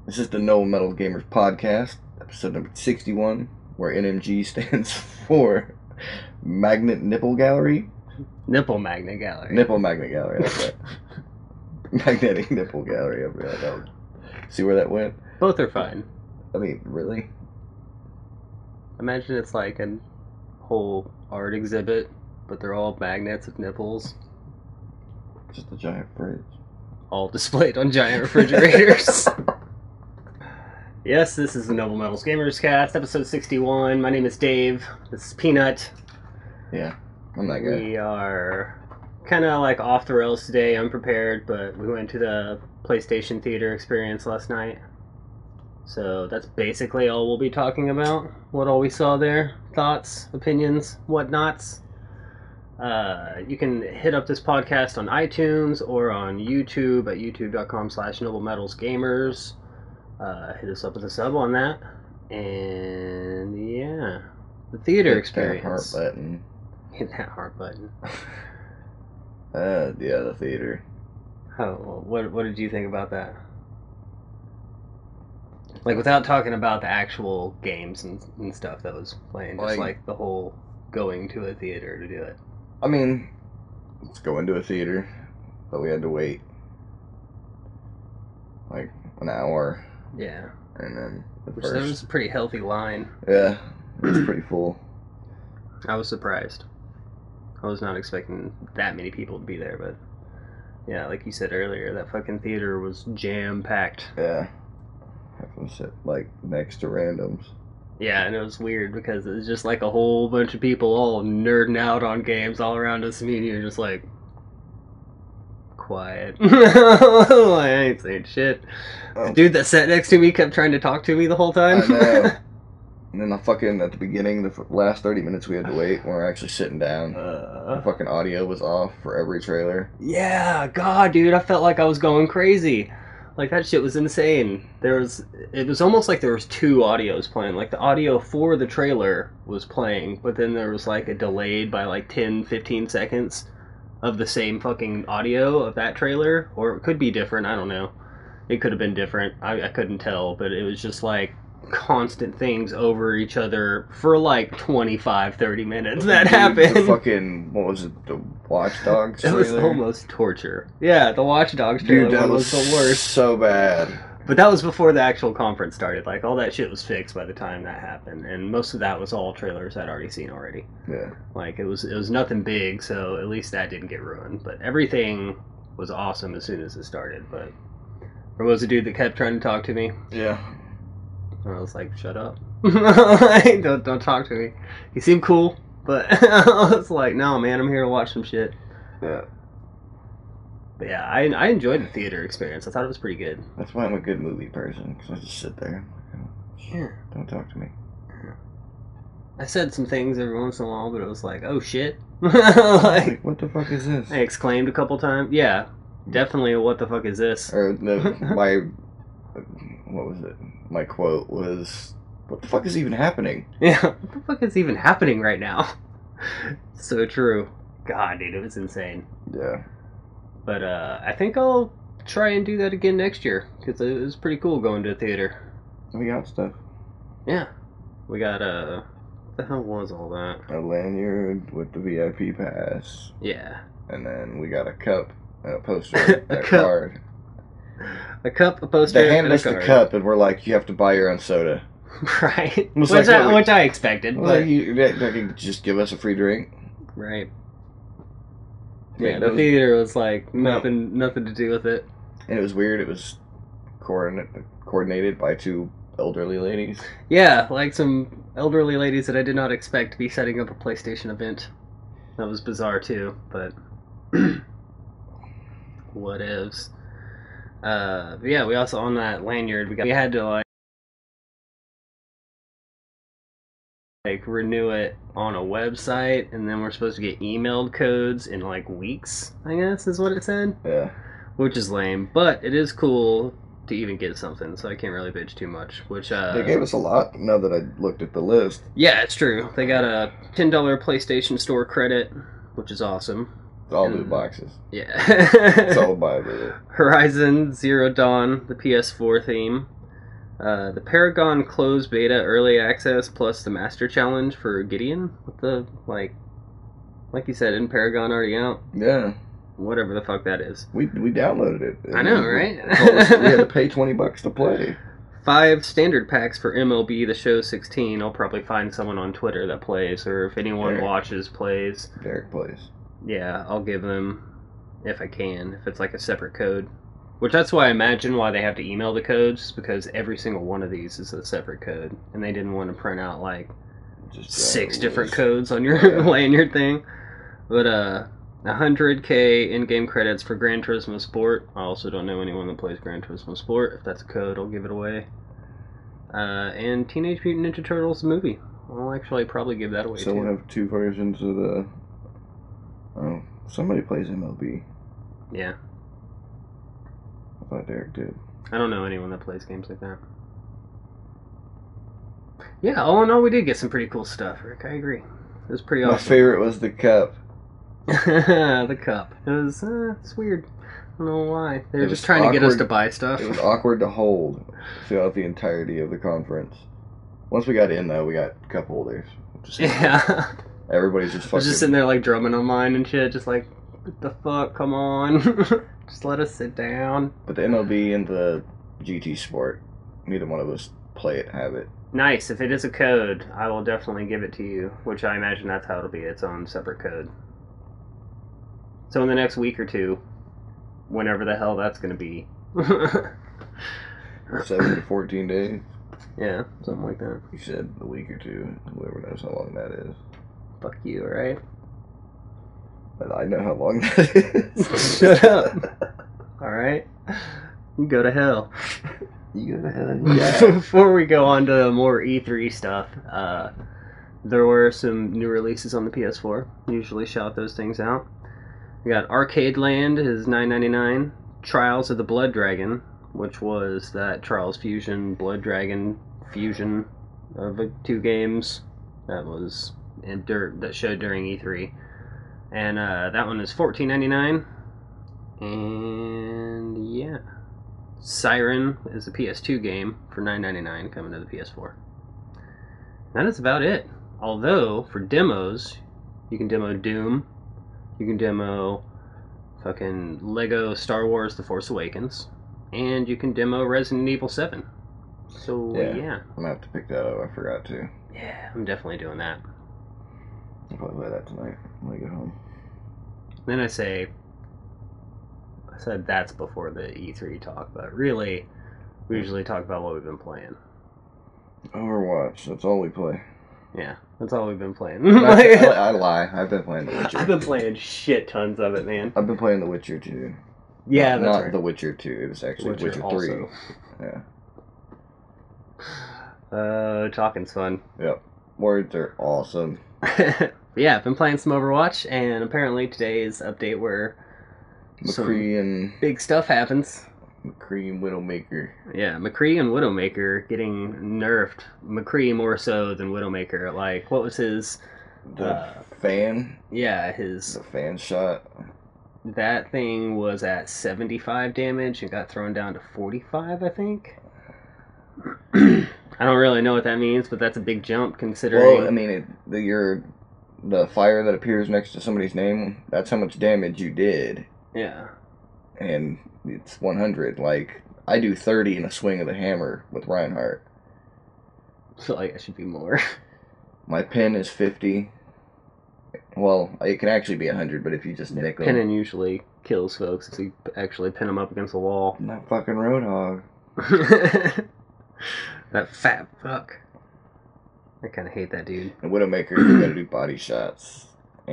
This is the No Metal Gamers podcast, episode number 61, where NMG stands for Magnet Nipple Gallery. Nipple Magnet Gallery. Nipple Magnet Gallery, that's right. Magnetic Nipple Gallery. See where that went? Both are fine. I mean, really? Imagine it's like a whole art exhibit, but they're all magnets of nipples, Just a giant fridge. all displayed on giant refrigerators. Yes, this is the Noble Metals Gamers Cast, episode 61. My name is Dave. This is Peanut. Yeah, I'm that guy. We are kind of like off the rails today, unprepared, but we went to the PlayStation Theater experience last night. So that's basically all we'll be talking about. What all we saw there. Thoughts, opinions, whatnots. You can hit up this podcast on iTunes or on YouTube at youtube.com/noblemetalsgamers. Hit us up with a sub on that. And yeah, the theater experience. Hit that heart button. Hit that heart button. Yeah, the theater. Oh, what did you think about that? Like, without talking about the actual games and stuff that was playing, just like the whole going to a theater to do it. I mean, let's go into a theater, but we had to wait like an hour. Yeah. And then That was a pretty healthy line. Yeah, it was pretty full. I was surprised. I was not expecting that many people to be there, but yeah, like you said earlier, that fucking theater was jam-packed. Yeah. Having to sit like next to randoms. Yeah, and it was weird because it was just like a whole bunch of people all nerding out on games all around us, and you're just like, quiet. I ain't saying shit. Oh. The dude that sat next to me kept trying to talk to me the whole time. I know. And then at the beginning, the last 30 minutes we had to wait when we were actually sitting down. The fucking audio was off for every trailer. Yeah, God, dude, I felt like I was going crazy. Like, that shit was insane. It was almost like there was two audios playing. Like, the audio for the trailer was playing, but then there was like a delayed by like 10, 15 seconds of the same fucking audio of that trailer. Or it could be different, I don't know. It could have been different. I couldn't tell, but it was just like constant things over each other for like 25, 30 minutes. That happened. The fucking, what was it, the Watch Dogs trailer? It was almost torture. Yeah, the Watch Dogs trailer. Dude, that was the worst. So bad. But that was before the actual conference started. Like, all that shit was fixed by the time that happened, and most of that was all trailers I'd already seen already. Yeah. Like, it was nothing big, so at least that didn't get ruined. But everything was awesome as soon as it started. But there was a dude that kept trying to talk to me. Yeah. And I was like, shut up. don't talk to me. He seemed cool, but I was like, no, man, I'm here to watch some shit. Yeah. But yeah, I enjoyed the theater experience. I thought it was pretty good. That's why I'm a good movie person, because I just sit there. Yeah. Don't talk to me. I said some things every once in a while, but it was like, oh shit. like, what the fuck is this? I exclaimed a couple times. Yeah, definitely a what the fuck is this? Or what was it? My quote was, what the fuck is even happening? Yeah, what the fuck is even happening right now? So true. God, dude, it was insane. Yeah. But I think I'll try and do that again next year, because it was pretty cool going to a theater. We got stuff. Yeah. We got, what the hell was all that? A lanyard with the VIP pass. Yeah. And then we got a cup and a poster, A a cup. card. A cup, a poster, They handed and a us the card. cup and we're like, you have to buy your own soda. Right. was Which, like, which I expected, Well, but... they could just give us a free drink. Right. Yeah, Yeah, the theater was like nothing to do with it. And it was weird. It was coordinated by two elderly ladies. Yeah, like some elderly ladies that I did not expect to be setting up a PlayStation event. That was bizarre too, but whatevs. But yeah, we also on that lanyard we had to like renew it on a website, and then we're supposed to get emailed codes in like weeks, I guess is what it said. Yeah. Which is lame, but it is cool to even get something, so I can't really bitch too much. Which They gave us a lot now that I looked at the list. yeah, it's true. They got a $10 PlayStation Store credit, which is awesome. All loot boxes. Yeah. It's all by the Horizon Zero Dawn, the PS4 theme. The Paragon closed beta early access plus the master challenge for Gideon. What the like you said, isn't Paragon already out? Yeah. Whatever the fuck that is. We downloaded it. I know, right? We had to pay $20 to play. 5 standard packs for MLB The Show 16. I'll probably find someone on Twitter that plays, or if anyone Derek. watches plays. Derek plays. Yeah, I'll give them if I can, if it's like a separate code. Which that's why I imagine why they have to email the codes, because every single one of these is a separate code, and they didn't want to print out like Just 6 different codes on your lanyard thing. But 100k in-game credits for Gran Turismo Sport. I also don't know anyone that plays Gran Turismo Sport. If that's a code, I'll give it away. And Teenage Mutant Ninja Turtles the movie. I'll actually probably give that away so too. we'll have 2 versions of the... Oh, somebody plays MLB. Yeah. I thought Derek did. I don't know anyone that plays games like that. Yeah, all in all, we did get some pretty cool stuff, Rick. I agree. It was pretty My awesome. favorite was the cup. The cup. It was, it's weird. I don't know why. They were It just was trying to get us awkward. to buy stuff. It was awkward to hold throughout the entirety of the conference. Once we got in, though, we got cup holders. Yeah. Everybody's just I fucking... was just sitting there, like, drumming on mine and shit, just like, what the fuck, come on. Just let us sit down. But the MLB and the GT Sport, neither one of us play it, have it. Nice. If it is a code, I will definitely give it to you, which I imagine that's how it'll be, its own separate code. So in the next week or two, whenever the hell that's going to be. 7 to 14 days. Yeah, something like that. You said a week or two. Whoever knows how long that is. Fuck you, alright? But I know how long that is. Shut up. Alright? You go to hell. You go to hell. Yeah. Before we go on to more E3 stuff, there were some new releases on the PS4. Usually shout those things out. We got Arcade Land is $9.99. Trials of the Blood Dragon, which was that Trials Fusion Blood Dragon fusion of 2 games that was that showed during E3, and that one is $14.99. And yeah, Siren is a PS2 game for $9.99 coming to the PS4. That is about it. Although for demos, you can demo Doom, you can demo fucking Lego Star Wars: The Force Awakens, and you can demo Resident Evil 7. So yeah. I'm gonna have to pick that up. I forgot to. Yeah, I'm definitely doing that. I'll probably play that tonight when I get home. Then I said that's before the E3 talk, but really, we usually talk about what we've been playing. Overwatch, that's all we play. Yeah, that's all we've been playing. I lie. I've been playing The Witcher. I've been playing shit tons of it, man. I've been playing The Witcher 2. Yeah, that's not right. The Witcher 2. It was actually Witcher 3. also. Yeah. Talking's fun. Yep. Words are awesome. Yeah, I've been playing some Overwatch, and apparently today's update where McCree and big stuff happens. McCree and Widowmaker. Yeah, McCree and Widowmaker getting nerfed. McCree more so than Widowmaker. Like, what was his... The fan? Yeah, his... The fan shot. That thing was at 75 damage and got thrown down to 45, I think. I don't really know what that means, but that's a big jump considering... Well, I mean, the fire that appears next to somebody's name, that's how much damage you did. Yeah. And it's 100. Like, I do 30 in a swing of the hammer with Reinhardt. So, like, it should be more. My pin is 50. Well, it can actually be 100, but if you just nick them... Pinning usually kills folks if you actually pin them up against the wall. That fucking Roadhog. That fat fuck. I kind of hate that dude. In Widowmaker, you gotta do body shots.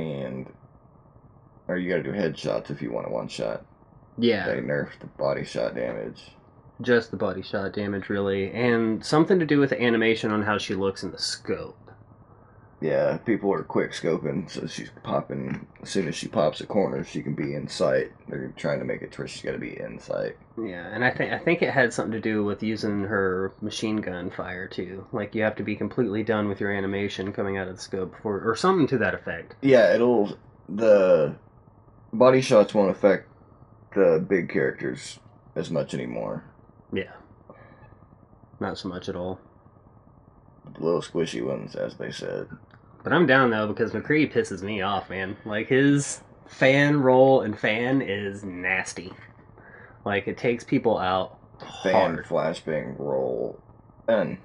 Or you gotta do headshots if you want a one-shot. Yeah. They nerfed the body shot damage. Just the body shot damage, really. And something to do with the animation on how she looks in the scope. Yeah, people are quick scoping, so she's popping. As soon as she pops a corner, she can be in sight. They're trying to make it to where she's got to be in sight. Yeah, and I think it had something to do with using her machine gun fire too. Like you have to be completely done with your animation coming out of the scope before, or something to that effect. Yeah, the body shots won't affect the big characters as much anymore. Yeah. Not so much at all. The little squishy ones, as they said. But I'm down though because McCree pisses me off, man. Like his fan roll and fan is nasty. Like it takes people out Fan hard. flashbang roll. And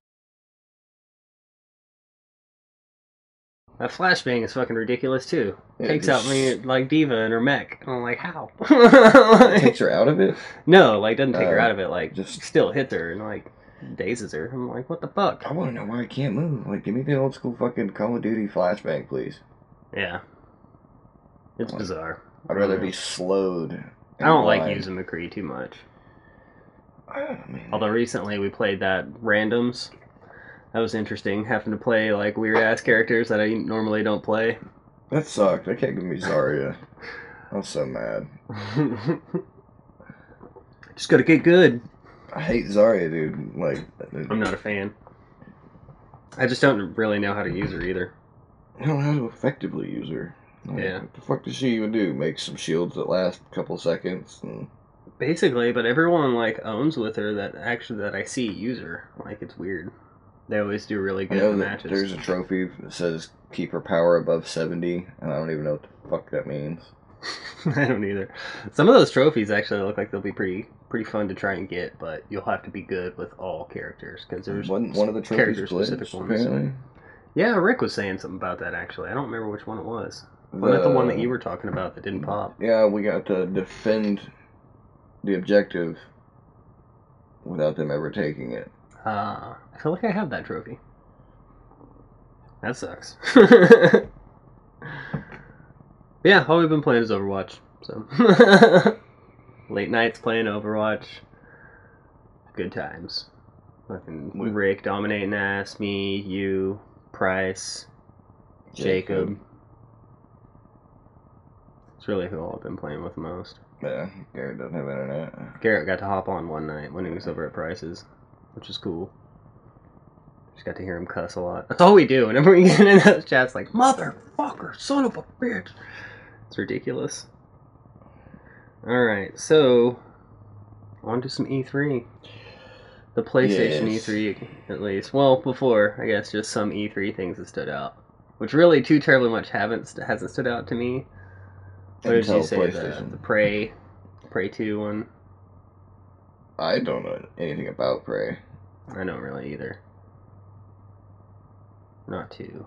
That flashbang is fucking ridiculous too. Yeah, Takes just- out me like Diva and her mech. And I'm like, how? it takes her out of it? No, like doesn't take her out of it. Like just- still hits her and like dazes her. I'm like, what the fuck? I want to know why I can't move. Like, give me the old school fucking Call of Duty flashbang, please. Yeah, it's bizarre. I'd rather be slowed. I don't like blind. using McCree too much. I mean, Although recently we played that randoms. That was interesting, having to play like weird ass characters that I normally don't play. that sucked. They can't give me Zarya. I was so mad. Just gotta get good. I hate Zarya, dude. Like, I'm not a fan. I just don't really know how to use her either. I don't know how to effectively use her. Like, Yeah. What the fuck does she even do? Make some shields that last a couple seconds? And Basically, but everyone like owns with her that I see use her. Like it's weird. They always do really I good know in that matches. there's a trophy that says keep her power above 70, and I don't even know what the fuck that means. I don't either. Some of those trophies actually look like they'll be pretty fun to try and get, but you'll have to be good with all characters because there's Wasn't one of the trophies character-specific glitched, ones. apparently? Yeah, Rick was saying something about that actually. I don't remember which one it was. Was that the one that you were talking about that didn't pop? Yeah, we got to defend the objective without them ever taking it. I feel like I have that trophy. That sucks. Yeah, all we've been playing is Overwatch. So late nights playing Overwatch. Good times. Fucking Rick dominating ass, me, you, Price, Jacob. It's really who I've been playing with the most. Yeah, Garrett doesn't have internet. Garrett got to hop on one night when he was over at Price's, which is cool. Just got to hear him cuss a lot. That's all we do. Whenever we get in those chats, like, motherfucker, son of a bitch. It's ridiculous. Alright, so, on to some E3. The PlayStation Yes. E3, at least. Well, before, I guess, just some E3 things that stood out. Which really, too terribly much hasn't stood out to me. What did you Intel say? PlayStation. The Prey 2 one? I don't know anything about Prey. I don't really either. Not 2.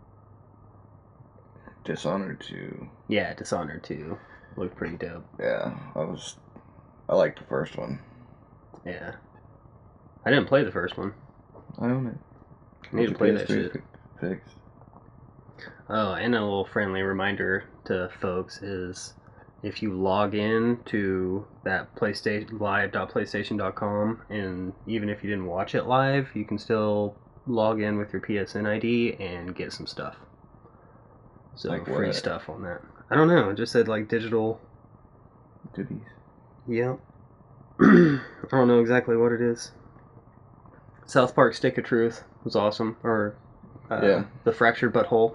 Dishonored 2. Yeah, Dishonored 2 looked pretty dope. Yeah, I liked the first one. Yeah. I didn't play the first one. I own it. I need to play that shit. Fixed. Oh, and a little friendly reminder to folks is if you log in to that PlayStation live.playstation.com, and even if you didn't watch it live, you can still log in with your PSN ID and get some stuff. So Like free what? stuff on that. I don't know. It just said like digital. Goodies. Yeah. I don't know exactly what it is. South Park Stick of Truth was awesome. Or Yeah. The Fractured Butthole.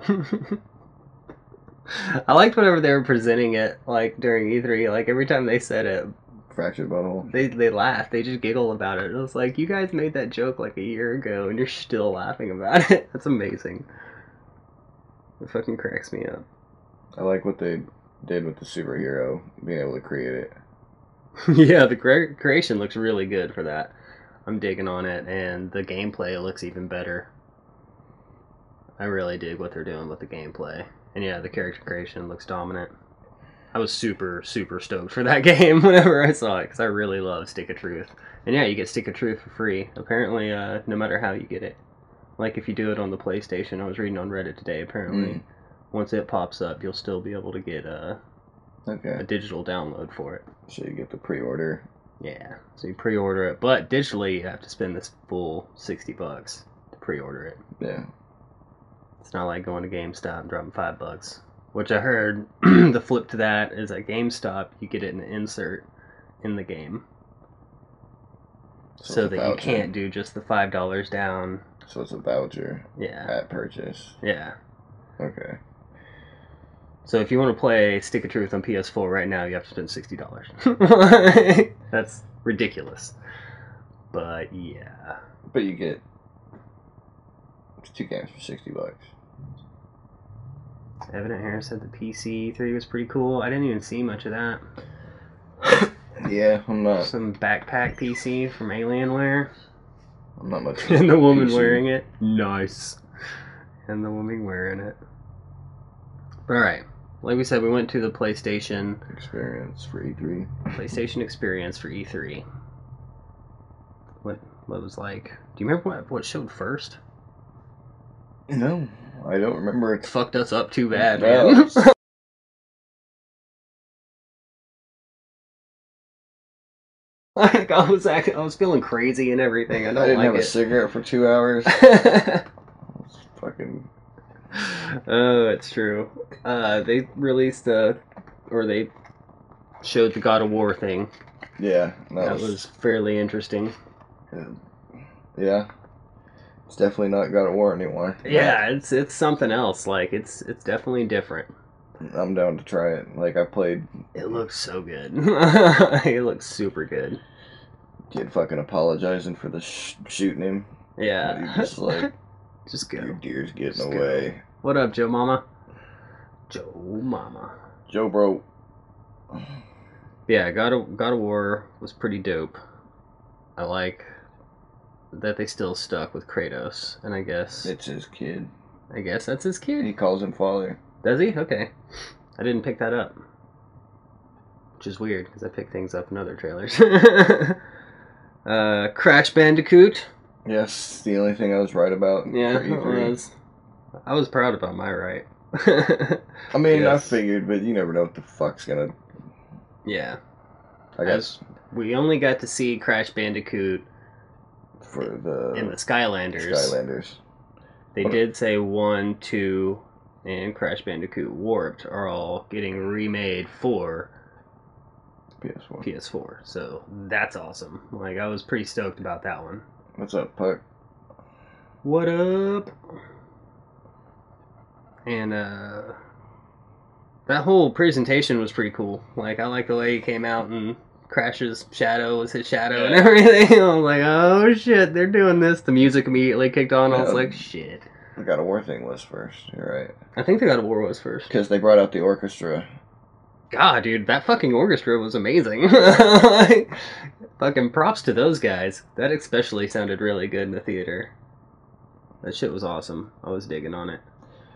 I liked whenever they were presenting it, like during E3. Like every time they said it, Fractured Butthole. they laughed. They just giggled about it. It was like, you guys made that joke like a year ago, and you're still laughing about it. That's amazing. It fucking cracks me up. I like what they did with the superhero, being able to create it. Yeah, the creation looks really good for that. I'm digging on it, and the gameplay looks even better. I really dig what they're doing with the gameplay. And yeah, the character creation looks dominant. I was super, super stoked for that game whenever I saw it, because I really love Stick of Truth. And yeah, you get Stick of Truth for free, apparently, no matter how you get it. Like if you do it on the PlayStation, I was reading on Reddit today, apparently, once it pops up, you'll still be able to get a digital download for it. So you get the pre-order. Yeah, so you pre-order it, but digitally you have to spend this full $60 to pre-order it. Yeah. It's not like going to GameStop and dropping $5. Which I heard the flip to that is at GameStop you get it in an insert in the game, so that you can't do just the $5 down. So it's a voucher. Yeah. At purchase. Yeah. Okay. So if you want to play Stick of Truth on PS4 right now, you have to spend $60. That's ridiculous. But yeah. But you get 2 games for $60. Evident Harris said the PC 3 was pretty cool. I didn't even see much of that. Yeah, I'm not. Some backpack PC from Alienware. I'm not much. And the woman PC. wearing it. Nice. And the woman wearing it. But alright. Like we said, we went to the PlayStation Experience for E3. PlayStation Experience for E3. What was like? Do you remember what showed first? No, I don't remember. It fucked us up too bad, No. man. Like I was feeling crazy and everything. I didn't like have it. a cigarette for 2 hours. Fucking. Oh, it's true. They released they showed the God of War thing. Yeah, That was fairly interesting. Yeah, it's definitely not God of War anymore. Yeah, it's something else. Like it's definitely different. I'm down to try it. Like I played. It looks so good. It looks super good. Kid fucking apologizing for the shooting him. Yeah. You're just like, just your go. deer's getting Just go. away. What up, Joe Mama? Joe Mama. Joe bro. Yeah, God of War was pretty dope. I like that they still stuck with Kratos, and I guess It's his kid. that's his kid. He calls him father. Does he? Okay. I didn't pick that up. Which is weird, because I pick things up in other trailers. Crash Bandicoot. Yes, the only thing I was right about. Yeah, for E3. it was. I was proud about my right. I mean, Yes. I figured, but you never know what the fuck's gonna. Yeah. I guess We only got to see Crash Bandicoot for the in the Skylanders. Skylanders. They did say 1, 2, and Crash Bandicoot Warped are all getting remade for PS4. PS4. So that's awesome. Like, I was pretty stoked about that one. What's up, Puck? What up? And that whole presentation was pretty cool. Like, I like the way he came out and Crash's shadow was his shadow and everything. I was like, oh shit, they're doing this. The music immediately kicked on. I was like, shit. The God of War thing was first. You're right. I think the God of War was first. Because they brought out the orchestra. God, dude, that fucking orchestra was amazing. Like, fucking props to those guys. That especially sounded really good in the theater. That shit was awesome. I was digging on it.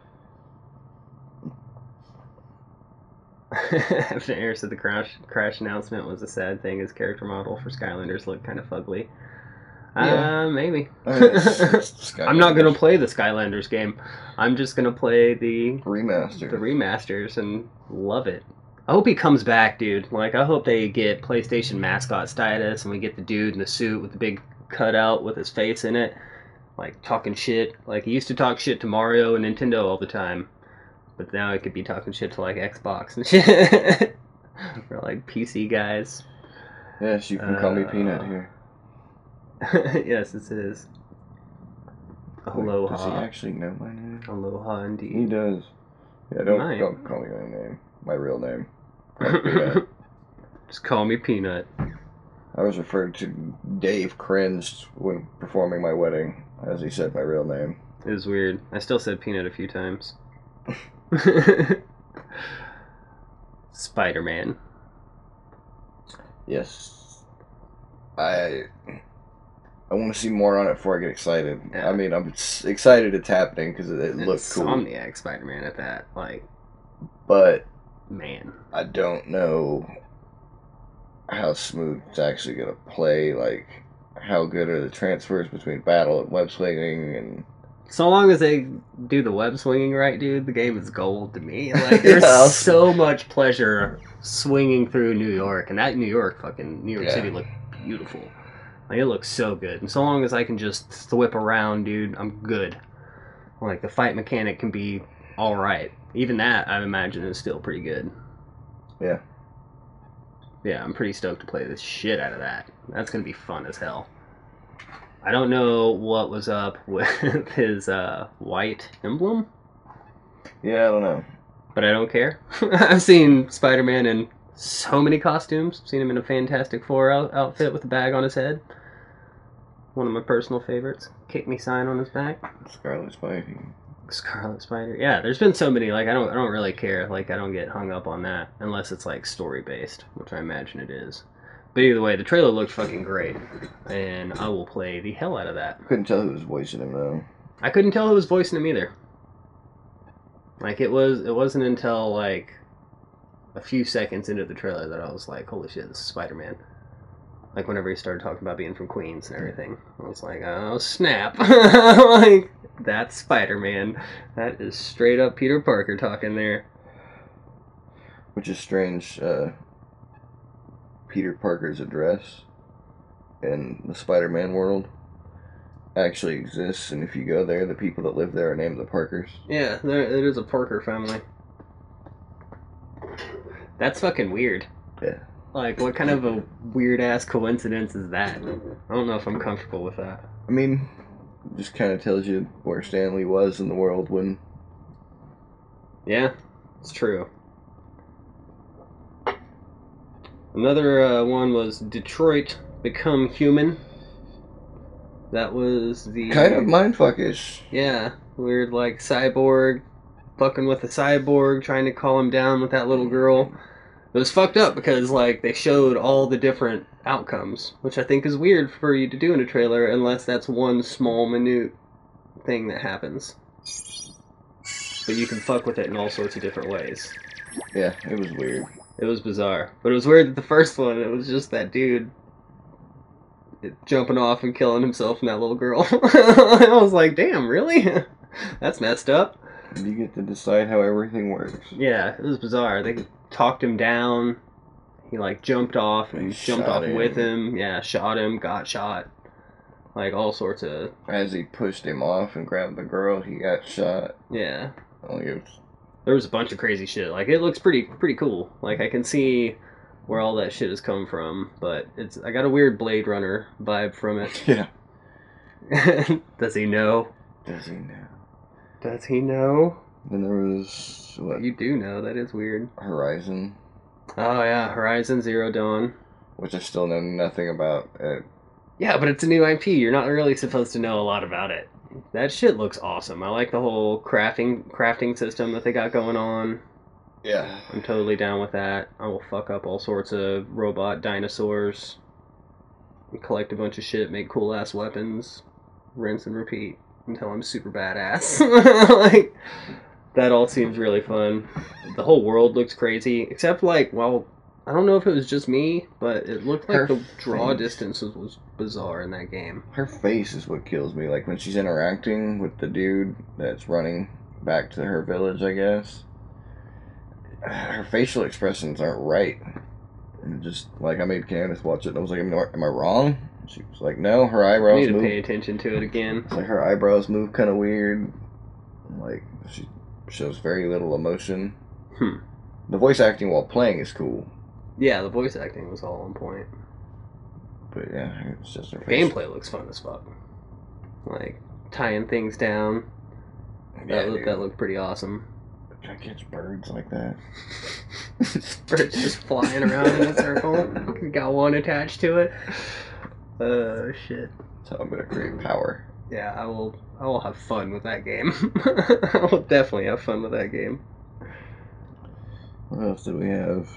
After Air said the crash announcement was a sad thing, his character model for Skylanders looked kind of fugly. Yeah. Maybe. It's I'm not gonna play the Skylanders game. I'm just gonna play the remaster. the remasters and love it. I hope he comes back, dude. Like, I hope they get PlayStation mascot status and we get the dude in the suit with the big cutout with his face in it, like talking shit. Like, he used to talk shit to Mario and Nintendo all the time. But now it could be talking shit to like Xbox and shit. Or like PC guys. Yes, you can call me Peanut here. Yes, this is. Aloha. Does he actually know my name? Aloha indeed. He does. Yeah, don't call me my name. My real name. Peanut. Just call me Peanut. I was referred to. Dave cringed when performing my wedding as he said my real name. It was weird. I still said Peanut a few times. Spider-Man. Yes. I want to see more on it before I get excited. Yeah. I mean, I'm excited it's happening because it looks cool. Insomniac Spider-Man at that. Like, but man. I don't know how smooth it's actually going to play. Like, how good are the transfers between battle and web swinging and... So long as they do the web swinging right, dude, the game is gold to me. Like, there's so much pleasure swinging through New York, and that New York City looked beautiful. Like, it looks so good. And so long as I can just thwip around, dude, I'm good. Like, the fight mechanic can be alright. Even that, I imagine, is still pretty good. Yeah. Yeah, I'm pretty stoked to play the shit out of that. That's gonna be fun as hell. I don't know what was up with his white emblem. Yeah, I don't know. But I don't care. I've seen Spider-Man in so many costumes. Seen him in a Fantastic Four outfit with a bag on his head. One of my personal favorites. Kick me sign on his back. Scarlet Spidey. Scarlet Spider. Yeah, there's been so many. Like I don't really care. Like I don't get hung up on that unless it's like story based, which I imagine it is. But either way, the trailer looked fucking great, and I will play the hell out of that. Couldn't tell who was voicing him though. I couldn't tell who was voicing him either. Like it wasn't until like a few seconds into the trailer that I was like, holy shit, this is Spider-Man. Like whenever he started talking about being from Queens and everything, I was like, oh snap! Like that's Spider-Man. That is straight up Peter Parker talking there. Which is strange. Peter Parker's address in the Spider-Man world actually exists, and if you go there, the people that live there are named the Parkers. Yeah, it is a Parker family. That's fucking weird. Yeah. Like, what kind of a weird-ass coincidence is that? I don't know if I'm comfortable with that. I mean, it just kind of tells you where Stan Lee was in the world when... Yeah, it's true. Another one was Detroit Become Human. That was the... Kind of mindfuckish. Yeah, weird, like, cyborg fucking with a cyborg, trying to calm him down with that little girl. It was fucked up because, like, they showed all the different outcomes, which I think is weird for you to do in a trailer unless that's one small, minute thing that happens. But you can fuck with it in all sorts of different ways. Yeah, it was weird. It was bizarre. But it was weird that the first one, it was just that dude jumping off and killing himself and that little girl. I was like, damn, really? That's messed up. You get to decide how everything works. Yeah, it was bizarre. They talked him down. He, like, jumped off and jumped off with him. Yeah, shot him, got shot. Like, all sorts of... As he pushed him off and grabbed the girl, he got shot. Yeah. Like, it was... There was a bunch of crazy shit. Like, it looks pretty cool. Like, I can see where all that shit has come from, but I got a weird Blade Runner vibe from it. Yeah. Does he know? Does he know? Does he know? Then there was, what? You do know, that is weird. Horizon. Oh yeah, Horizon Zero Dawn. Which I still know nothing about. Yeah, but it's a new IP. You're not really supposed to know a lot about it. That shit looks awesome. I like the whole crafting system that they got going on. Yeah. I'm totally down with that. I will fuck up all sorts of robot dinosaurs. Collect a bunch of shit, make cool ass weapons. Rinse and repeat until I'm super badass. Like, that all seems really fun. The whole world looks crazy. Except, like, well, I don't know if it was just me, but it looked like the draw distance was bizarre in that game. Her face is what kills me. Like, when she's interacting with the dude that's running back to her village, I guess. Her facial expressions aren't right. And just, like, I made Candace watch it, and I was like, am I wrong? She was like, no, her eyebrows I need move. to pay attention to it again. It's like her eyebrows move kind of weird. Like, she shows very little emotion. The voice acting while playing is cool. Yeah, the voice acting was all on point. But yeah, it's just her face. Gameplay looks fun as fuck. Like, tying things down. Yeah, that looked pretty awesome. Can I catch birds like that? Birds just flying around in a circle. Got one attached to it. Oh shit. So I'm gonna create power. Yeah, I will have fun with that game. I will definitely have fun with that game. What else did we have?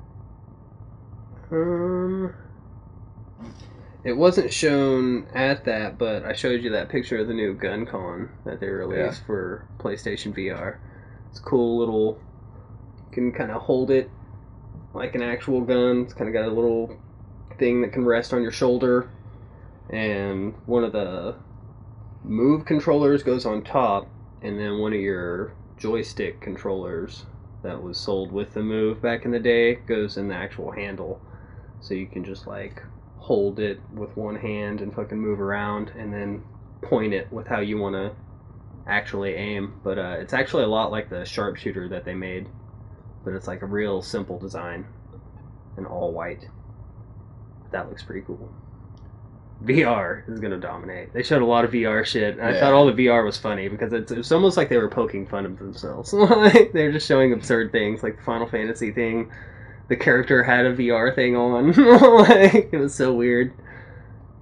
It wasn't shown at that, but I showed you that picture of the new GunCon that they released for PlayStation VR. It's a cool little... You can kind of hold it like an actual gun. It's kind of got a little thing that can rest on your shoulder. And one of the Move controllers goes on top, and then one of your joystick controllers that was sold with the Move back in the day goes in the actual handle. So you can just, like, hold it with one hand and fucking move around, and then point it with how you want to actually aim. But it's actually a lot like the sharpshooter that they made, but it's like a real simple design and all white. That looks pretty cool. VR is gonna dominate. They showed a lot of VR shit, and I thought all the VR was funny because it was almost like they were poking fun of themselves. Like, they're just showing absurd things, like the Final Fantasy thing. The character had a VR thing on. Like, it was so weird.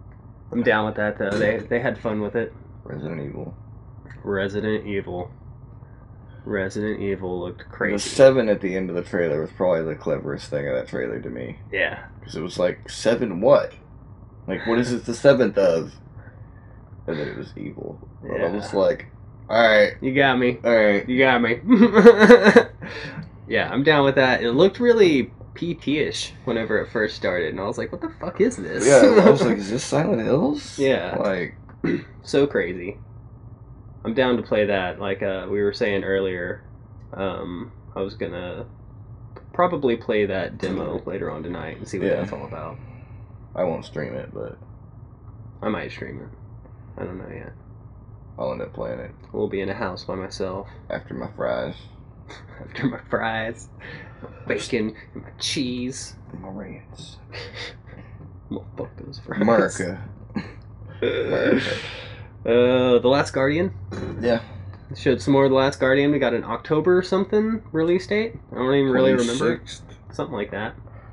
I'm down with that though. They had fun with it. Resident Evil. Resident Evil. Resident Evil looked The crazy. 7 at the end of the trailer was probably the cleverest thing of that trailer to me. Yeah. Because it was like, 7 what? Like, what is it the 7th of? And then it was evil. But I was like, alright. You got me. Alright. You got me. Yeah, I'm down with that. It looked really PT-ish whenever it first started, and I was like, what the fuck is this? Yeah, I was like, is this Silent Hills? Yeah. Like, So crazy. I'm down to play that. Like we were saying earlier, I was gonna probably play that demo later on tonight and see what that's all about. I won't stream it, but I might stream it. I don't know yet. I'll end up playing it. We'll be in a house by myself. After my fries. After my fries, my bacon, and my cheese. My rants. I'm gonna fuck those fries. America. America. The Last Guardian. Yeah. Showed some more of The Last Guardian. We got an October or something release date. I don't even really remember. 26th, Something like that.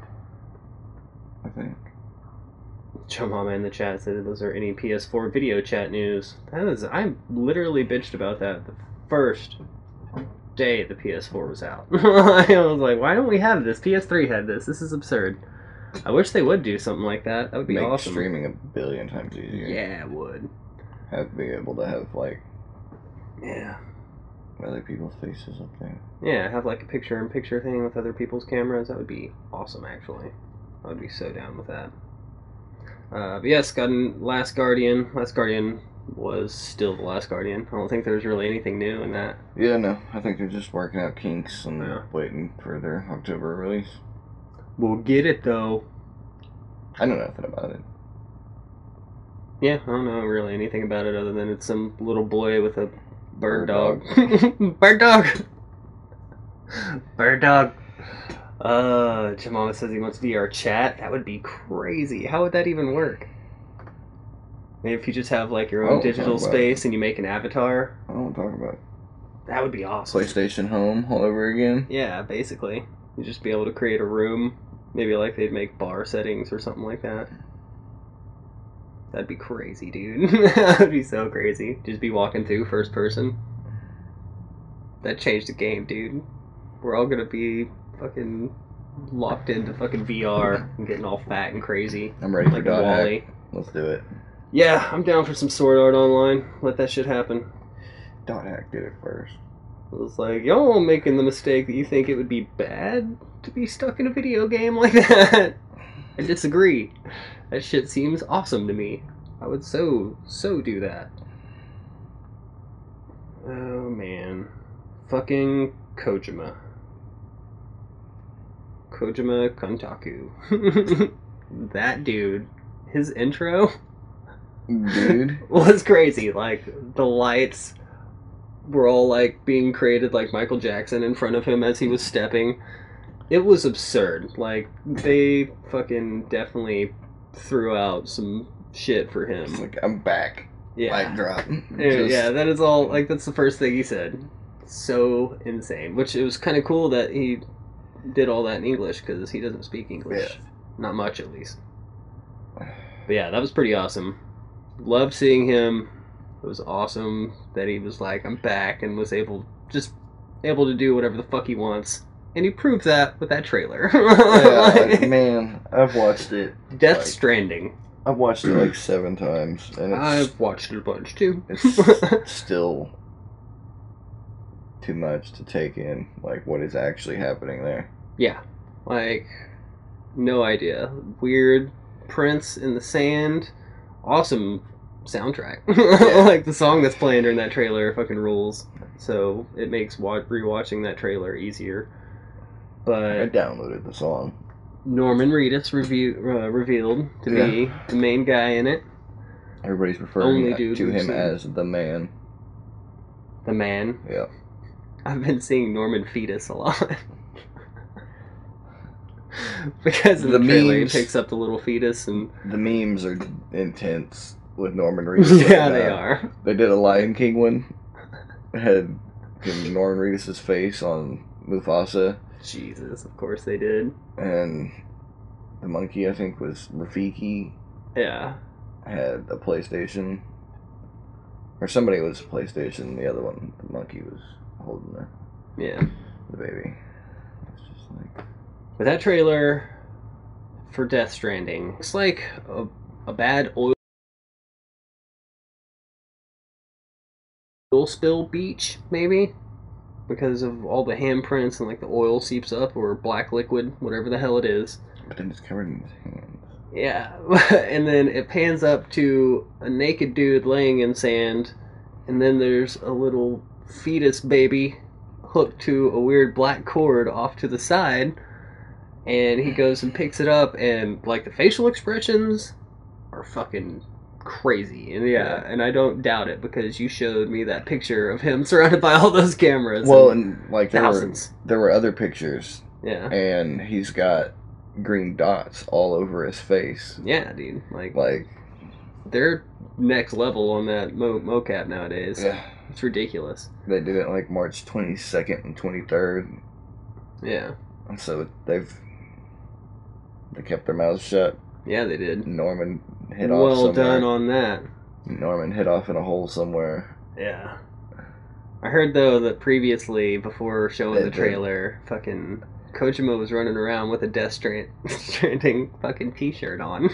I think. Joe Mama in the chat said, "Was there any PS4 video chat news?" I literally bitched about that the first day the PS4 was out. I was like, why don't we have this? PS3 had this. This is absurd. I wish they would do something like that. That would be Make awesome. streaming a billion times easier. Yeah, it would. Be able to have, like, Yeah. other people's faces up there. Yeah, have like a picture-in-picture thing with other people's cameras. That would be awesome, actually. I would be so down with that. But yes, got Last Guardian. Last Guardian was still The Last Guardian. I don't think there's really anything new in that. Yeah, no. I think they're just working out kinks and Yeah. waiting for their October release. We'll get it, though. I know nothing about it. Yeah, I don't know really anything about it other than it's some little boy with a bird dog. Bird Bird dog! Bird dog. Jamama says he wants VR chat. That would be crazy. How would that even work? Maybe if you just have like your own Oh, digital talk about space and you make an avatar. I don't want to talk about it. That would be awesome. PlayStation Home all over again. Yeah, basically. You'd just be able to create a room. Maybe like they'd make bar settings or something like that. That'd be crazy, dude. That'd be so crazy. Just be walking through first person. That changed the game, dude. We're all gonna be fucking locked into fucking VR and getting all fat and crazy. I'm ready for Like Dot Wally. Hack. Let's do it. Yeah, I'm down for some Sword Art Online. Let that shit happen. Dot Hack did it first. It was like, y'all making the mistake that you think it would be bad to be stuck in a video game like that. I disagree. That shit seems awesome to me. I would so do that. Oh man. Fucking Kojima. Kojima Kontaku. That dude. His intro Dude. was crazy. Like, the lights were all like being created like Michael Jackson in front of him as he was stepping. It was absurd. Like, they fucking definitely threw out some shit for It's him. like, I'm back. Yeah. Mic drop. Yeah, that is all, like, that's the first thing he said. So insane. Which, it was kind of cool that he did all that in English, because he doesn't speak English. Yeah. Not much, at least. But yeah, that was pretty awesome. Loved seeing him. It was awesome that he was like, I'm back, and was able to do whatever the fuck he wants. And he proved that with that trailer. Yeah, man, I've watched it. Death like, Stranding. I've watched it like 7 times, and it's I've watched it a bunch too. it's still too much to take in, like, what is actually happening there. Yeah, like, no idea. Weird prints in the sand. Awesome soundtrack. Yeah. Like, the song that's playing during that trailer fucking rules. So it makes rewatching that trailer easier. I But downloaded the song. Norman Reedus revealed to be the main guy in it. Everybody's Only referring dude to we've him seen. as the man. The man. Yeah. I've been seeing Norman Fetus a lot. Because in the The trailer he memes. picks up the little fetus and... The memes are intense with Norman Reedus. Yeah, right they now. are. They did a Lion King one. It had Norman Reedus' face on Mufasa, Jesus, of course they did. and the monkey, I think, was Rafiki. Yeah. had a PlayStation, or somebody was a PlayStation. The other one, the monkey, was holding the baby. It's just like. But that trailer for Death Stranding looks like a bad oil spill beach, maybe, because of all the handprints and like the oil seeps up, or black liquid, whatever the hell it is. But then it's covered in his hands. Yeah, and then it pans up to a naked dude laying in sand, and then there's a little fetus baby hooked to a weird black cord off to the side, and he goes and picks it up, and like the facial expressions are fucking crazy. And and I don't doubt it, because you showed me that picture of him surrounded by all those cameras. Well, and like thousands. There were other pictures. Yeah. And he's got green dots all over his face. Yeah, dude. Like they're next level on that mocap nowadays. Yeah. It's ridiculous. They did it like March 22nd and 23rd. Yeah. And so they kept their mouths shut. Yeah, they did. Norman hit off well somewhere. done on that. Norman hit off in a hole somewhere. Yeah. I heard, though, that previously, before showing the trailer, fucking Kojima was running around with a Death Stranding fucking t-shirt on.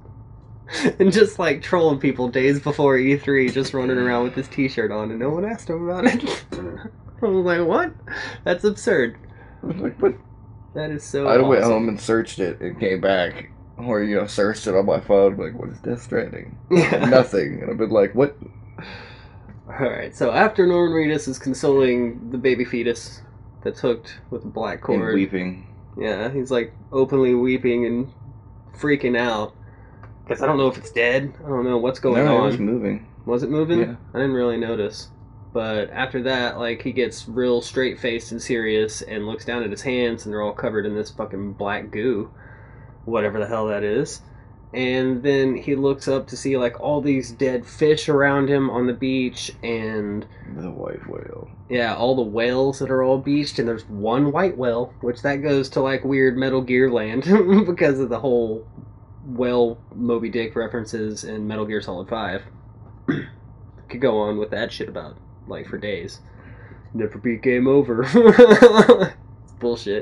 And just, like, trolling people days before E3, just running around with his t-shirt on, and no one asked him about it. I was like, what? That's absurd. I was like, what? That is so I went awesome. home and searched it and came back. Or, searched it on my phone, like, what is Death Stranding? Yeah. Nothing. And I've been like, what? Alright, so after Norman Reedus is consoling the baby fetus that's hooked with a black cord. And weeping. Yeah, he's like openly weeping and freaking out. Because I don't know if it's dead. I don't know what's going on. It was moving. Was it moving? Yeah. I didn't really notice. But after that, like, he gets real straight-faced and serious and looks down at his hands, and they're all covered in this fucking black goo. Whatever the hell that is. And then he looks up to see, like, all these dead fish around him on the beach, and the white whale. Yeah, all the whales that are all beached, and there's one white whale, which that goes to, like, weird Metal Gear land because of the whole whale Moby Dick references in Metal Gear Solid 5. Could go on with that shit about, like, for days. Never beat game over. Bullshit.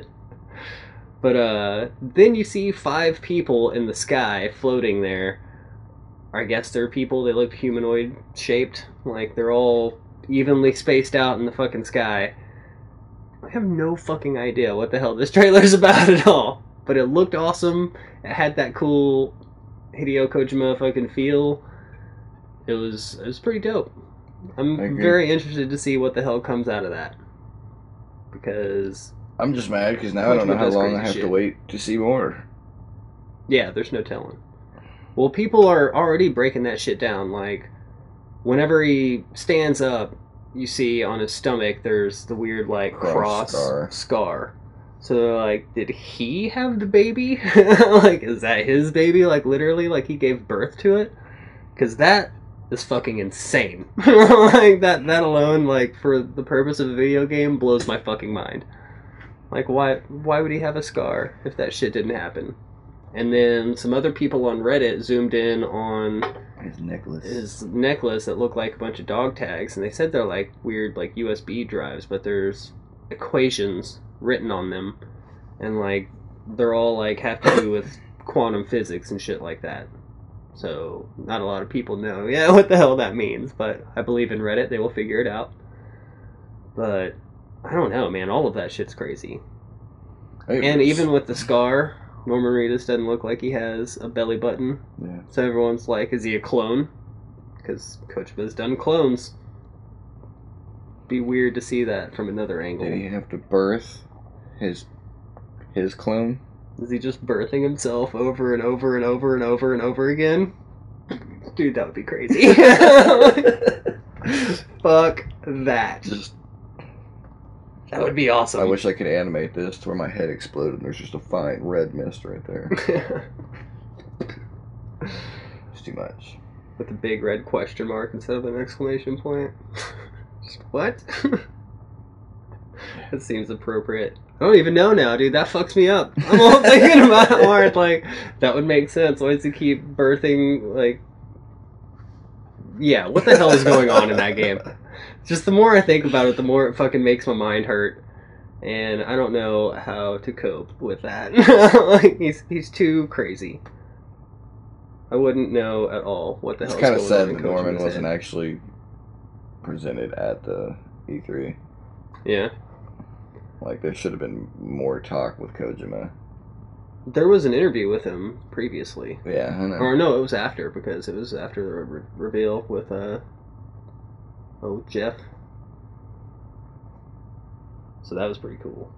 But then you see 5 people in the sky floating there. I guess they're people, they look humanoid shaped. Like, they're all evenly spaced out in the fucking sky. I have no fucking idea what the hell this trailer's about at all. But it looked awesome. It had that cool Hideo Kojima fucking feel. It was pretty dope. I'm very interested to see what the hell comes out of that. Because I'm just mad because now I don't know how long I have to wait to see more. Yeah, there's no telling. Well, people are already breaking that shit down. Like, whenever he stands up, you see on his stomach there's the weird, like, cross scar. So, like, did he have the baby? Like, is that his baby? Like, literally, like, he gave birth to it? Because that is fucking insane. Like, that alone, like, for the purpose of a video game, blows my fucking mind. Like, why would he have a scar if that shit didn't happen? And then some other people on Reddit zoomed in on his necklace that looked like a bunch of dog tags, and they said they're like weird, like USB drives, but there's equations written on them, and like they're all like have to do with quantum physics and shit like that. So not a lot of people know what the hell that means, but I believe in Reddit they will figure it out. But I don't know, man. All of that shit's crazy. And even with the scar, Norman Reedus doesn't look like he has a belly button. Yeah. So everyone's like, is he a clone? Because Kojima's done clones. Be weird to see that from another angle. Did he have to birth his clone? Is he just birthing himself over and over and over and over and over again? Dude, that would be crazy. Fuck that. That would be awesome. I wish I could animate this to where my head exploded and there's just a fine red mist right there. It's too much. With a big red question mark instead of an exclamation point. What? That seems appropriate. I don't even know now, dude. That fucks me up. I'm all thinking about it more. Like, that would make sense. Why does he keep birthing, like, Yeah, what the hell is going on in that game? Just the more I think about it, the more it fucking makes my mind hurt. And I don't know how to cope with that. Like, he's too crazy. I wouldn't know at all what the It's hell kind is of going sad on that in Norman Kojima's wasn't head. actually presented at the E3. Yeah. Like, there should have been more talk with Kojima. There was an interview with him previously. Yeah, I know. Or no, it was after, because it was after the reveal with, Jeff. So that was pretty cool.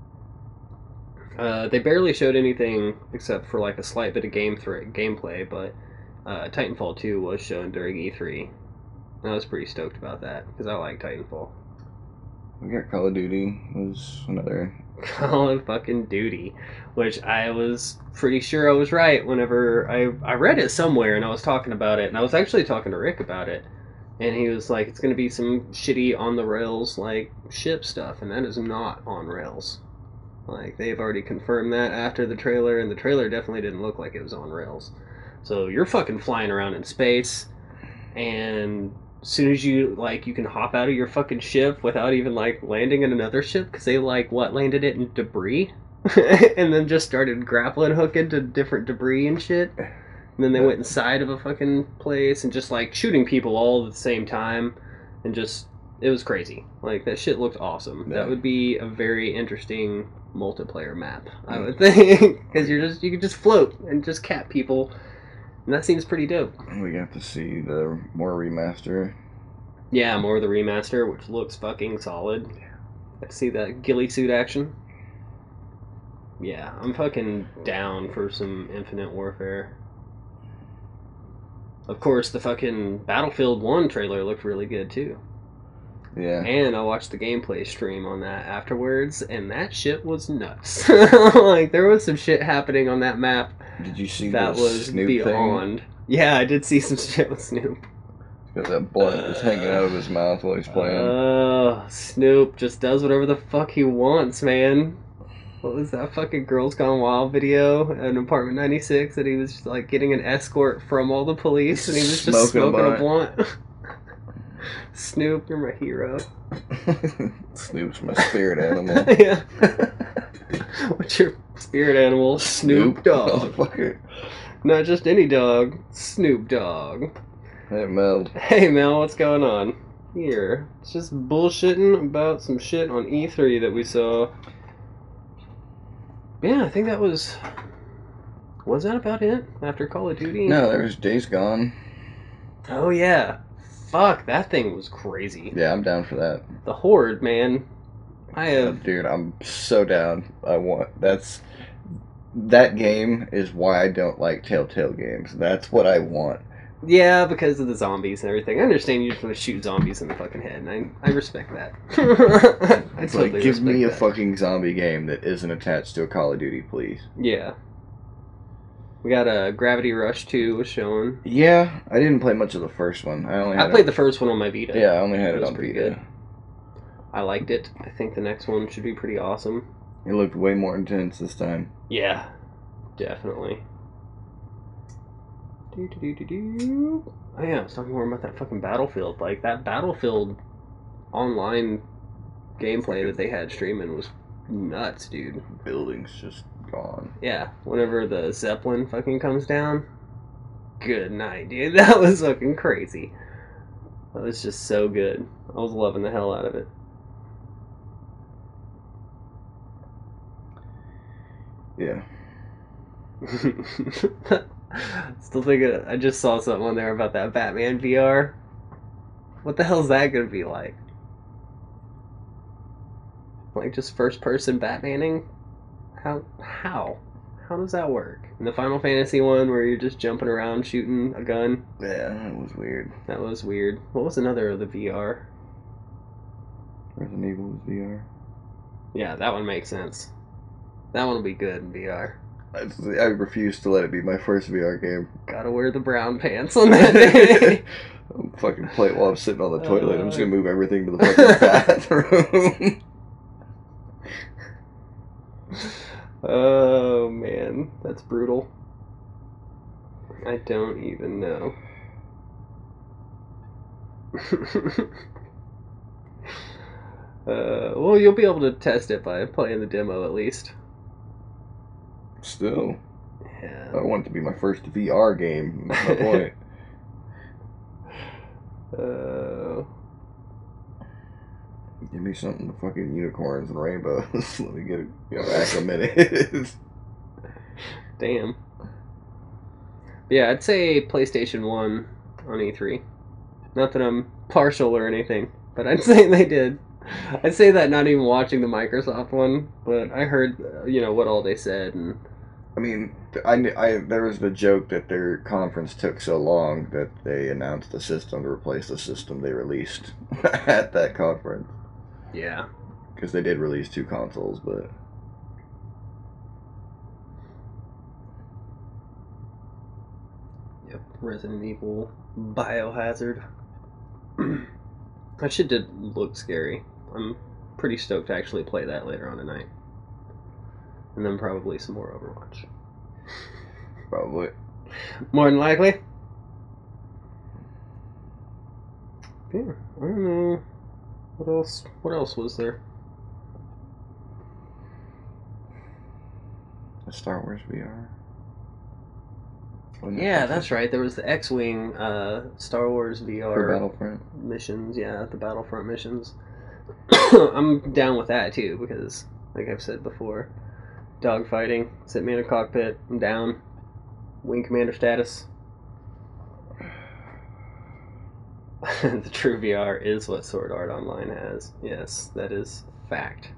They barely showed anything except for like a slight bit of gameplay, but Titanfall 2 was shown during E3. And I was pretty stoked about that because I like Titanfall. We got Call of Duty was another. Call of fucking Duty, which I was pretty sure I was right whenever I read it somewhere and I was talking about it, and I was actually talking to Rick about it, and he was like, it's going to be some shitty on the rails like ship stuff, and that is not on rails. Like, they've already confirmed that after the trailer, and the trailer definitely didn't look like it was on rails. So you're fucking flying around in space, and as soon as you can hop out of your fucking ship without even like landing in another ship, because they landed it in debris, and then just started grappling hooking to different debris and shit. And then they went inside of a fucking place and just like shooting people all at the same time, and just it was crazy. Like, that shit looked awesome. Yeah. That would be a very interesting multiplayer map, I would think, because you can just float and just cap people, and that seems pretty dope. We got to see the more remaster. Yeah, more of the remaster, which looks fucking solid. Got to see that ghillie suit action. Yeah, I'm fucking down for some Infinite Warfare. Of course, the fucking Battlefield 1 trailer looked really good too. Yeah. And I watched the gameplay stream on that afterwards, and that shit was nuts. Like, there was some shit happening on that map Did you see that the was Snoop beyond. thing? Yeah, I did see some shit with Snoop. Got that blunt just hanging out of his mouth while he's playing. Snoop just does whatever the fuck he wants, man. What was that fucking Girls Gone Wild video in Apartment 96 that he was just, like, getting an escort from all the police, and he was just smoking a blunt? Snoop, you're my hero. Snoop's my spirit animal. Yeah. What's your spirit animal? Snoop Dogg. Motherfucker. Not just any dog, Snoop Dogg. Hey, Mel. Hey Mel, what's going on? Here. It's just bullshitting about some shit on E3 that we saw. Yeah, I think that was... Was that about it? After Call of Duty? No, there was Days Gone. Oh yeah. Fuck, that thing was crazy. Yeah, I'm down for that. The Horde, man. Dude, I'm so down. That game is why I don't like Telltale games. That's what I want. Yeah, because of the zombies and everything. I understand you just want to shoot zombies in the fucking head, and I respect that. I It's totally like, give me a respect fucking zombie game that isn't attached to a Call of Duty, please. that. Yeah. We got a Gravity Rush 2 was shown. Yeah, I didn't play much of the first one. I played the first one on my Vita. Yeah, I only had it was on pretty Vita. good. I liked it. I think the next one should be pretty awesome. It looked way more intense this time. Yeah, definitely. Oh yeah, I was talking more about that fucking Battlefield. Like, that Battlefield online gameplay that they had streaming was nuts, dude. Buildings just gone. Yeah, whenever the Zeppelin fucking comes down, good night, dude. That was fucking crazy. That was just so good. I was loving the hell out of it. Yeah. Still thinking, I just saw something on there about that Batman VR. What the hell's that gonna be like? Like, just first person Batmaning? How does that work? In the Final Fantasy one where you're just jumping around shooting a gun? Yeah, that was weird. That was weird. What was another of the VR? Resident Evil was VR. Yeah, that one makes sense. That one will be good in VR. I refuse to let it be my first VR game. Gotta wear the brown pants on that day. I'm fucking play it while I'm sitting on the toilet. I'm just gonna move everything to the fucking bathroom. Oh man, that's brutal. I don't even know. Well, you'll be able to test it by playing the demo at least. Still, Yeah. I want it to be my first VR game. That's my point. Give me something to fucking unicorns and rainbows. Let me get acclimated. Damn. Yeah, I'd say PlayStation 1 on E3. Not that I'm partial or anything, but I'd say they did. I'd say that not even watching the Microsoft one, but I heard, what all they said, and I mean, there was the joke that their conference took so long that they announced the system to replace the system they released at that conference. yeah. Because they did release 2 consoles, but Yep, Resident Evil Biohazard. That shit did look scary. I'm pretty stoked to actually play that later on tonight. And then probably some more Overwatch. probably. More than likely. Yeah, I don't know. What else was there? The Star Wars VR. Yeah, that's right. There was the X-Wing Star Wars VR For Battlefront missions. Yeah, the Battlefront missions. I'm down with that too because, like I've said before, dogfighting. Sit me in a cockpit. I'm down. Wing commander status. The true VR is what Sword Art Online has. Yes, that is fact.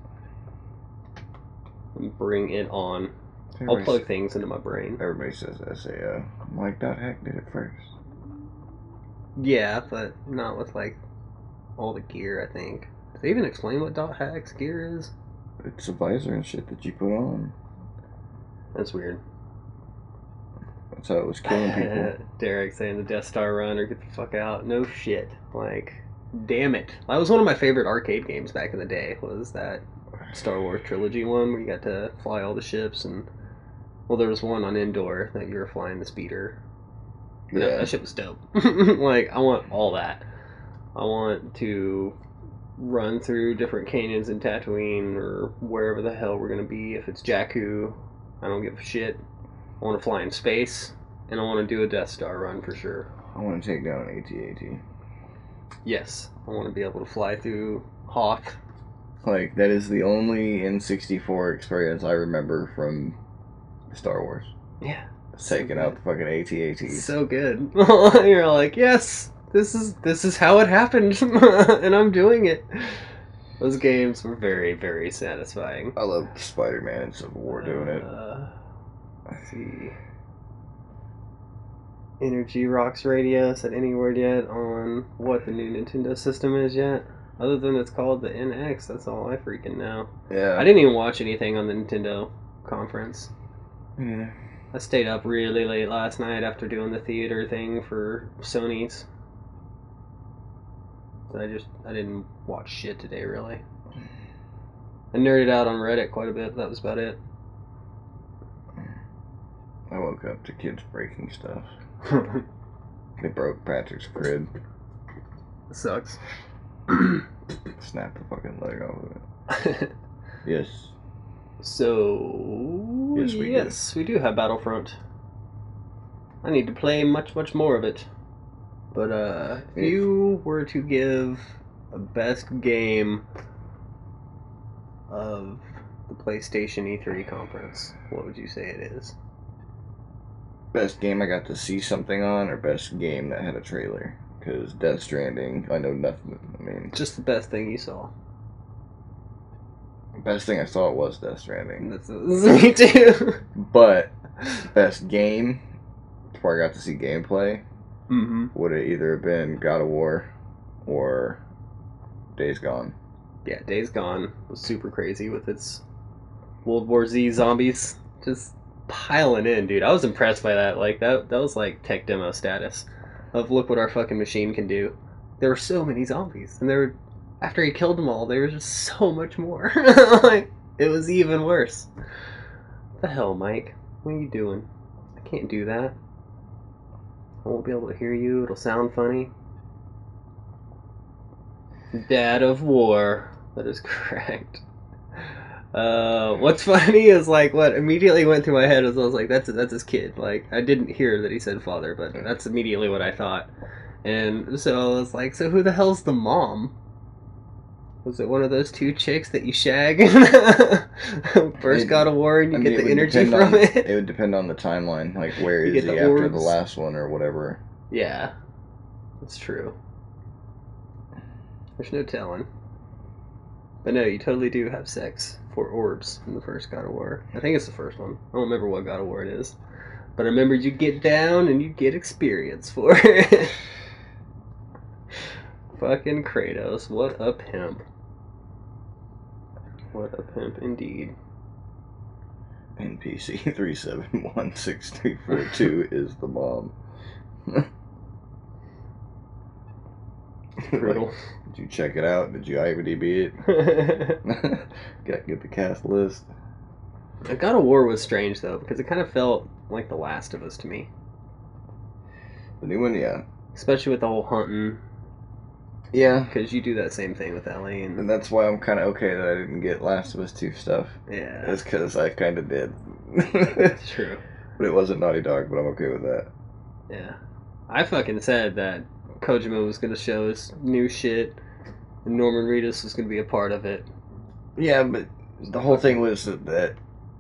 Bring it on. I'll plug things into my brain. Everybody says SAO. I'm like, .hack did it first. Yeah, but not with like all the gear, I think. Did they even explain what .hack's gear is? It's a visor and shit that you put on. That's weird. That's how it was killing people. Derek saying the Death Star run or get the fuck out. No shit. Like, damn it. That was one of my favorite arcade games back in the day, was that Star Wars trilogy one where you got to fly all the ships and... Well, there was one on Endor that you were flying the speeder. Yeah, that shit was dope. Like, I want all that. I want to run through different canyons in Tatooine or wherever the hell we're gonna be. If it's Jakku, I don't give a shit. I want to fly in space, and I want to do a Death Star run for sure. I want to take down an AT-AT. Yes, I want to be able to fly through Hoth. Like, that is the only N64 experience I remember from Star Wars. Yeah. Taking out the fucking AT-ATs. So good. You're like, yes, this is how it happened, and I'm doing it. Those games were very, very satisfying. I love Spider-Man and Civil War doing it. Let's see. Energy Rocks Radio said any word yet on what the new Nintendo system is yet? Other than it's called the NX, that's all I freaking know. Yeah. I didn't even watch anything on the Nintendo conference. Yeah. I stayed up really late last night after doing the theater thing for Sony's. So I didn't watch shit today, really. I nerded out on Reddit quite a bit, but that was about it. I woke up to kids breaking stuff. They broke Patrick's crib. Sucks. Snapped the fucking leg off of it. Yes. So... Yes, we do have Battlefront. I need to play much, much more of it. But, if you were to give a best game of the PlayStation E3 conference, what would you say it is? Best game I got to see something on, or best game that had a trailer? Because Death Stranding, I know nothing. I mean, Just the best thing you saw. best thing I saw was Death Stranding. That's me too. But best game, before I got to see gameplay, would have either been God of War or Days Gone. Yeah, Days Gone was super crazy with its World War Z zombies just piling in, dude. I was impressed by that. Like that was like tech demo status of look what our fucking machine can do. There were so many zombies, and there were, after he killed them all, there was just so much more. Like it was even worse. What the hell, Mike? What are you doing? I can't do that. I won't be able to hear you. It'll sound funny. Dad of War. That is correct. What's funny is like what immediately went through my head is I was like, that's his kid. Like I didn't hear that he said father, but that's immediately what I thought. And so I was like, so who the hell's the mom? Was it one of those two chicks that you shag in first God of War and you get the energy from it? It would depend on the timeline. Like, where You is get he the after orbs. the last one or whatever? Yeah, that's true. There's no telling. But no, you totally do have sex for orbs in the first God of War. I think it's the first one. I don't remember what God of War it is. But I remember you get down and you get experience for it. Fucking Kratos, what a pimp. What a pimp indeed. NPC 3716342 is the mom. Brutal. Like, did you check it out? Did you IMDb it? Get the cast list. God of War was strange though, because it kind of felt like The Last of Us to me. The new one, yeah. Especially with the whole hunting. Yeah. Because you do that same thing with Ellie. And that's why I'm kind of okay that I didn't get Last of Us 2 stuff. Yeah. It's because I kind of did. It's true. But it wasn't Naughty Dog, but I'm okay with that. Yeah. I fucking said that Kojima was going to show us new shit and Norman Reedus was going to be a part of it. Yeah, but the whole thing was that the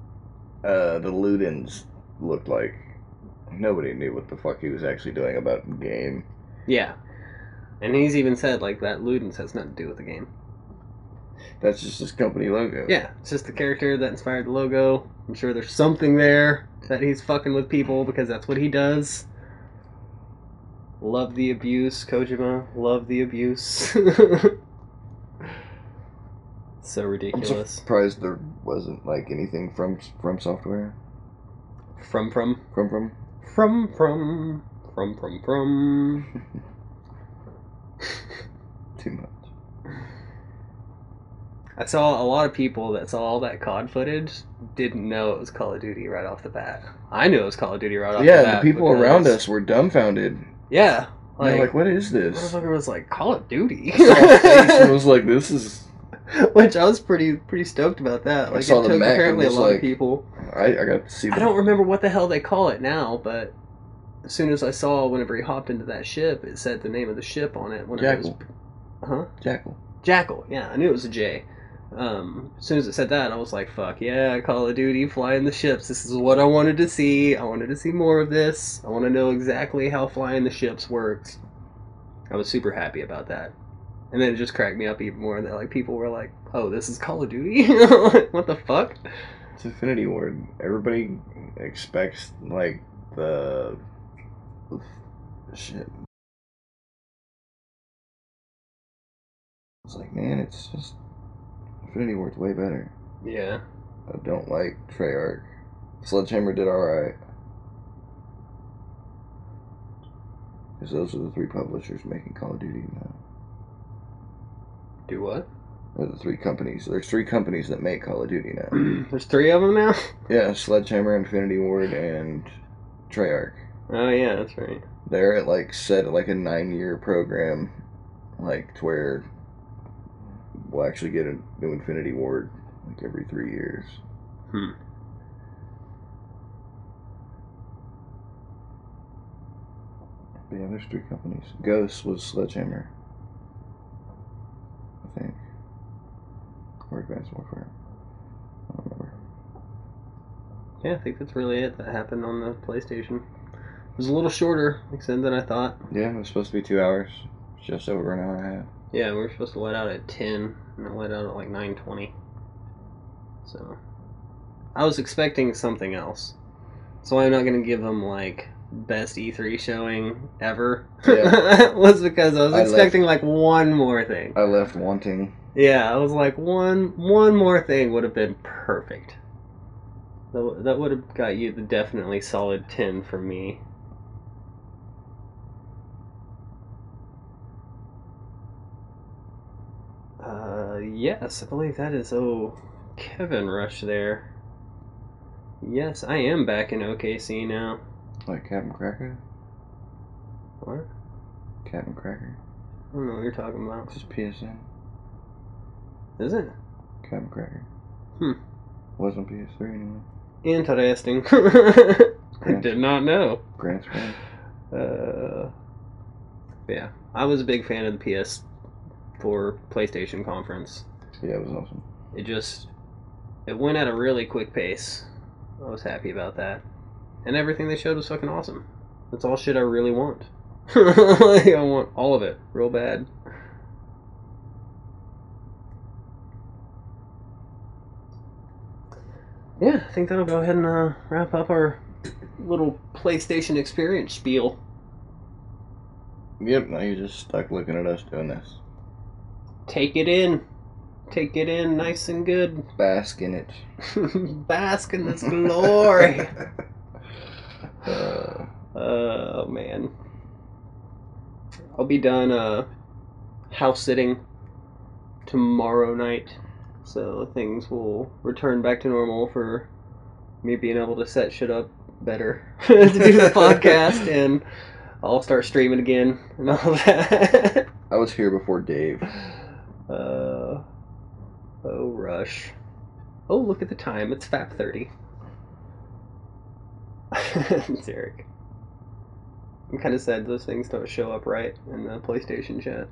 Ludens looked like nobody knew what the fuck he was actually doing about the game. Yeah. And he's even said, like, that Ludens has nothing to do with the game. That's just his company logo. Yeah, it's just the character that inspired the logo. I'm sure there's something there that he's fucking with people because that's what he does. Love the abuse, Kojima. Love the abuse. So ridiculous. I'm surprised there wasn't like anything from Software. From. Too much. I saw a lot of people that saw all that COD footage didn't know it was Call of Duty right off the bat. I knew it was Call of Duty right off the bat. Yeah, the people around us were dumbfounded. Yeah. Like, what is this? Motherfucker was like, Call of Duty. I was like, this is... Which I was pretty stoked about that. Like, I saw it the took mech apparently a and lot like, of people. I got to see I don't remember what the hell they call it now, but as soon as I saw whenever he hopped into that ship, it said the name of the ship on it. Jackal. Jackal. Jackal, yeah, I knew it was a J. As soon as it said that, I was like, fuck yeah, Call of Duty, flying the ships. This is what I wanted to see. I wanted to see more of this. I want to know exactly how flying the ships works. I was super happy about that. And then it just cracked me up even more that like people were like, oh, this is Call of Duty? What the fuck? It's Infinity Ward. Everybody expects like the shit. It's like, man, it's just Infinity Ward's way better. Yeah. I don't like Treyarch. Sledgehammer did alright. Because those are the three publishers making Call of Duty now. Do what? They're the three companies. There's three companies that make Call of Duty now. There's three of them now? Yeah, Sledgehammer, Infinity Ward, and Treyarch. Oh yeah, that's right. They're at like set at like a 9-year program, like to where we'll actually get a new Infinity Ward like every 3 years. But yeah, there's three companies. Ghost was Sledgehammer, I think, or Advanced Warfare. I don't remember. Yeah, I think that's really it that happened on the PlayStation. It was a little shorter, than I thought. Yeah, it was supposed to be 2 hours. It's just over an hour and a half. Yeah, we were supposed to let out at 10, and it let out at like 9:20. So, I was expecting something else. So I'm not gonna give them like best E3 showing ever. Yeah. Was because I was expecting like one more thing. I left wanting. Yeah, I was like one more thing would have been perfect. That would have got you the definitely solid 10 from me. Yes, I believe that is Kevin Rush there. Yes, I am back in OKC now. Like Captain Cracker? What? Captain Cracker? I don't know what you're talking about. Just PSN. Is it? Captain Cracker. Hmm. Wasn't PS3 anymore. Interesting. I did not know. Grant Spring. Yeah. I was a big fan of the PS4 PlayStation conference. Yeah, it was awesome. It went at a really quick pace. I was happy about that. And everything they showed was fucking awesome. That's all shit I really want. Like, I want all of it, real bad. Yeah, I think that'll go ahead and wrap up our little PlayStation experience spiel. Yep, now you're just stuck looking at us doing this. Take it in. Take it in nice and good. Bask in it. Bask in this glory. Oh, man. I'll be done house sitting tomorrow night. So things will return back to normal for me being able to set shit up better to do the podcast, and I'll start streaming again and all that. I was here before Dave. Oh, rush. Oh, look at the time. It's FAP30. It's Eric. I'm kind of sad those things don't show up right in the PlayStation chat.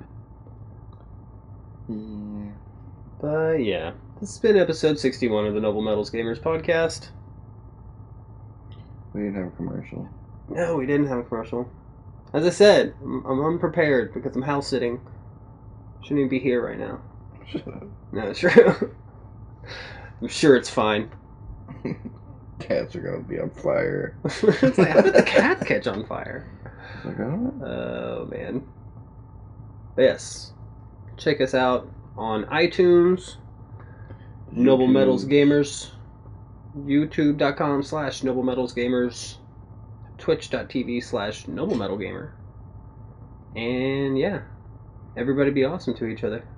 Yeah. But yeah, this has been episode 61 of the Noble Metals Gamers podcast. We didn't have a commercial. No, we didn't have a commercial. As I said, I'm unprepared because I'm house sitting. Shouldn't even be here right now. Shut up. No, it's true. I'm sure it's fine. Cats are gonna be on fire. It's like, how did the cat catch on fire? Like, I don't know. Oh, man. But yes. Check us out on iTunes, Noble Metals Gamers, youtube.com/Noble Metals Gamers, twitch.tv/Noble Metal Gamer. And yeah, everybody be awesome to each other.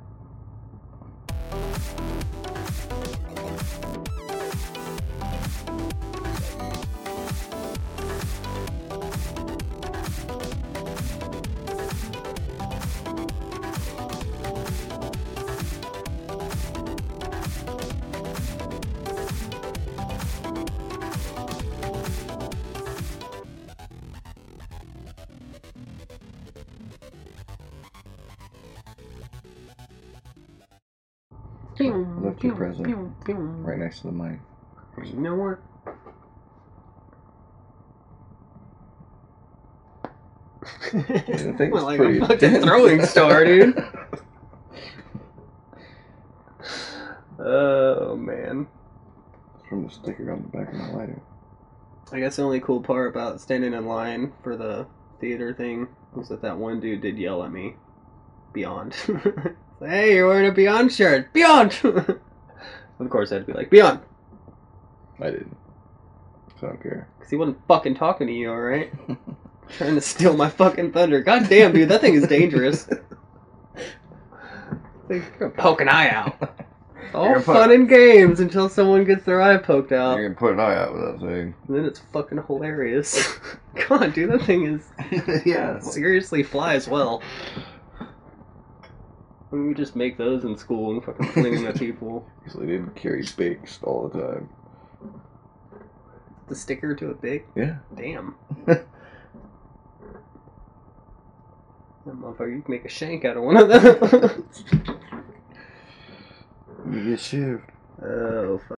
I left your present right next to the mic. You know what? I think Well, like it's a pretty fucking intense. throwing star, dude. Oh, man. It's from the sticker on the back of my lighter. I guess the only cool part about standing in line for the theater thing was that one dude did yell at me. Beyond. Hey, you're wearing a Beyond shirt. Beyond! Of course, I had to be like, Beyond! I didn't. So I don't care. Because he wasn't fucking talking to you, alright? Trying to steal my fucking thunder. God damn, dude, that thing is dangerous. You're gonna poke an eye out. All fun and games until someone gets their eye poked out. You're gonna put an eye out with that thing. And then it's fucking hilarious. God, dude, that thing is... Yeah. seriously flies well. Why don't we just make those in school and fucking fling them at people? So they didn't carry bakes all the time. The sticker to a big? Yeah. Damn. That motherfucker, you can make a shank out of one of them. You get shivved. Oh, fuck.